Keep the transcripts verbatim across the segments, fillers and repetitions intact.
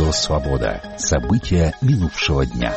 Радио Свобода. События минувшего дня.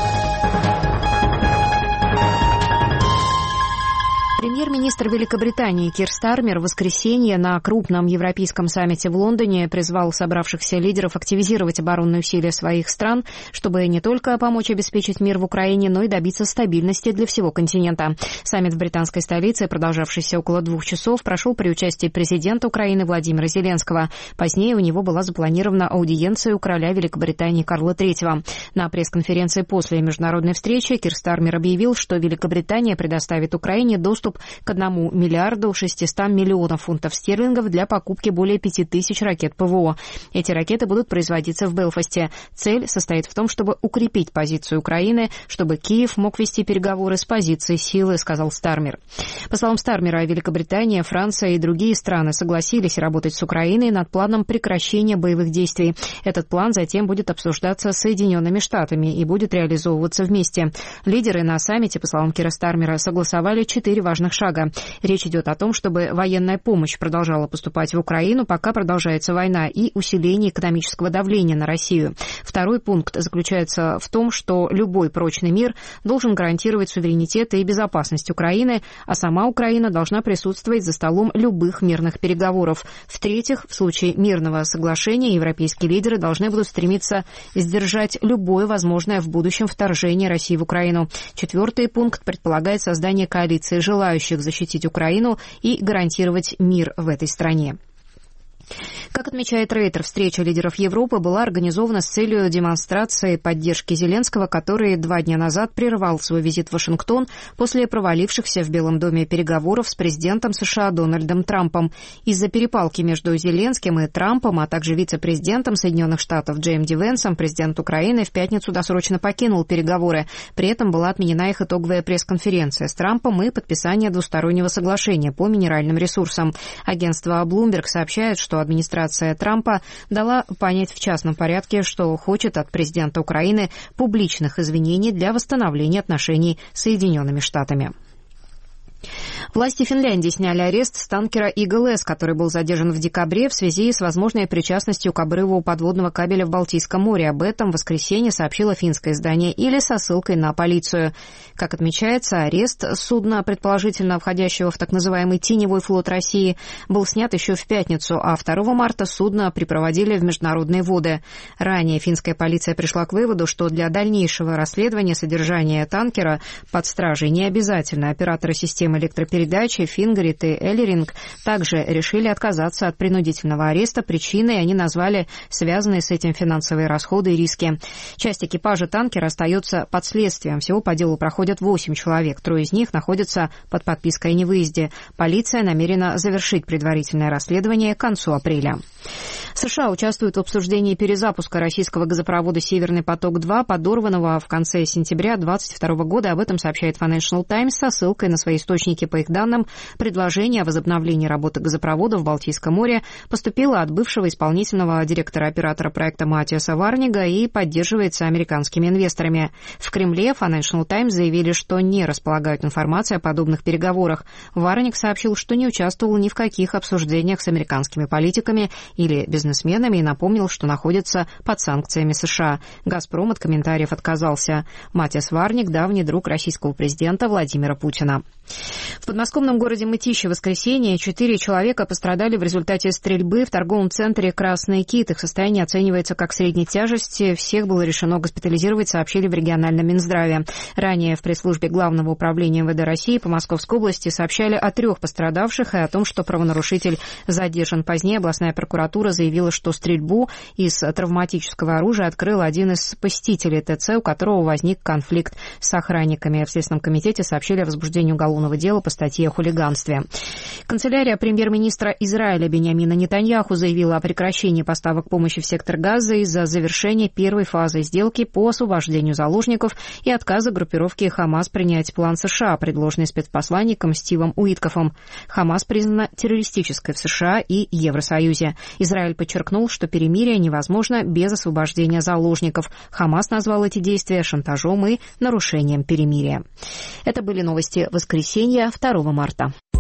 Премьер-министр Великобритании Кир Стармер в воскресенье на крупном европейском саммите в Лондоне призвал собравшихся лидеров активизировать оборонные усилия своих стран, чтобы не только помочь обеспечить мир в Украине, но и добиться стабильности для всего континента. Саммит в британской столице, продолжавшийся около двух часов, прошел при участии президента Украины Владимира Зеленского. Позднее у него была запланирована аудиенция у короля Великобритании Карла третьего. На пресс-конференции после международной встречи Кир Стармер объявил, что Великобритания предоставит Украине доступ к одному миллиарду шестистам миллионов фунтов стерлингов для покупки более пяти тысяч ракет ПВО. Эти ракеты будут производиться в Белфасте. Цель состоит в том, чтобы укрепить позицию Украины, чтобы Киев мог вести переговоры с позиции силы, сказал Стармер. По словам Стармера, Великобритания, Франция и другие страны согласились работать с Украиной над планом прекращения боевых действий. Этот план затем будет обсуждаться с Соединенными Штатами и будет реализовываться вместе. Лидеры на саммите, по словам Кира Стармера, согласовали четыре важных шага. Речь идет о том, чтобы военная помощь продолжала поступать в Украину, пока продолжается война, и усиление экономического давления на Россию. Второй пункт заключается в том, что любой прочный мир должен гарантировать суверенитет и безопасность Украины, а сама Украина должна присутствовать за столом любых мирных переговоров. В-третьих, в случае мирного соглашения европейские лидеры должны будут стремиться сдержать любое возможное в будущем вторжение России в Украину. Четвертый пункт предполагает создание коалиции желающих защитить Украину и гарантировать мир в этой стране. Как отмечает Рейтер, встреча лидеров Европы была организована с целью демонстрации поддержки Зеленского, который два дня назад прервал свой визит в Вашингтон после провалившихся в Белом доме переговоров с президентом США Дональдом Трампом. Из-за перепалки между Зеленским и Трампом, а также вице-президентом Соединенных Штатов Джейм Ди Венсом, президент Украины в пятницу досрочно покинул переговоры. При этом была отменена их итоговая пресс-конференция с Трампом и подписание двустороннего соглашения по минеральным ресурсам. Агентство Bloomberg сообщает, что администрация Трампа дала понять в частном порядке, что хочет от президента Украины публичных извинений для восстановления отношений с Соединенными Штатами. Власти Финляндии сняли арест с танкера «Игл-С», который был задержан в декабре в связи с возможной причастностью к обрыву подводного кабеля в Балтийском море. Об этом в воскресенье сообщило финское издание «Или» со ссылкой на полицию. Как отмечается, арест судна, предположительно входящего в так называемый «Теневой флот России», был снят еще в пятницу, а второго марта судно припроводили в международные воды. Ранее финская полиция пришла к выводу, что для дальнейшего расследования содержания танкера под стражей не обязательно. Операторы системы электропередачи Фингрид и Эллеринг также решили отказаться от принудительного ареста. Причиной они назвали связанные с этим финансовые расходы и риски. Часть экипажа танкера остается под следствием. Всего по делу проходят восемь человек. Трое из них находятся под подпиской о невыезде. Полиция намерена завершить предварительное расследование к концу апреля. США участвуют в обсуждении перезапуска российского газопровода «Северный поток-два», подорванного в конце сентября две тысячи двадцать второго года. Об этом сообщает Financial Times со ссылкой на свои источники. По их данным, предложение о возобновлении работы газопровода в Балтийском море поступило от бывшего исполнительного директора оператора проекта Матиаса Варнига и поддерживается американскими инвесторами. В Кремле Financial Times заявили, что не располагают информацией о подобных переговорах. Варник сообщил, что не участвовал ни в каких обсуждениях с американскими политиками или бизнесменами и напомнил, что находится под санкциями США. «Газпром» от комментариев отказался. Матиас Варник – давний друг российского президента Владимира Путина. В подмосковном городе Мытищи в воскресенье четыре человека пострадали в результате стрельбы в торговом центре «Красный кит». Их состояние оценивается как средней тяжести. Всех было решено госпитализировать, сообщили в региональном Минздраве. Ранее в пресс-службе Главного управления эм вэ дэ России по Московской области сообщали о трех пострадавших и о том, что правонарушитель задержан. Позднее областная прокуратура заявила, что стрельбу из травматического оружия открыл один из посетителей тэ цэ, у которого возник конфликт с охранниками. В Следственном комитете сообщили о возбуждении уголовного дела по статье о хулиганстве. Канцелярия премьер-министра Израиля Биньямина Нетаньяху заявила о прекращении поставок помощи в сектор Газа из-за завершения первой фазы сделки по освобождению заложников и отказа группировки Хамас принять план США, предложенный спецпосланником Стивом Уиткофом. Хамас признана террористической в США и Евросоюзе. Израиль подчеркнул, что перемирие невозможно без освобождения заложников. Хамас назвал эти действия шантажом и нарушением перемирия. Это были новости воскресенья, второго марта.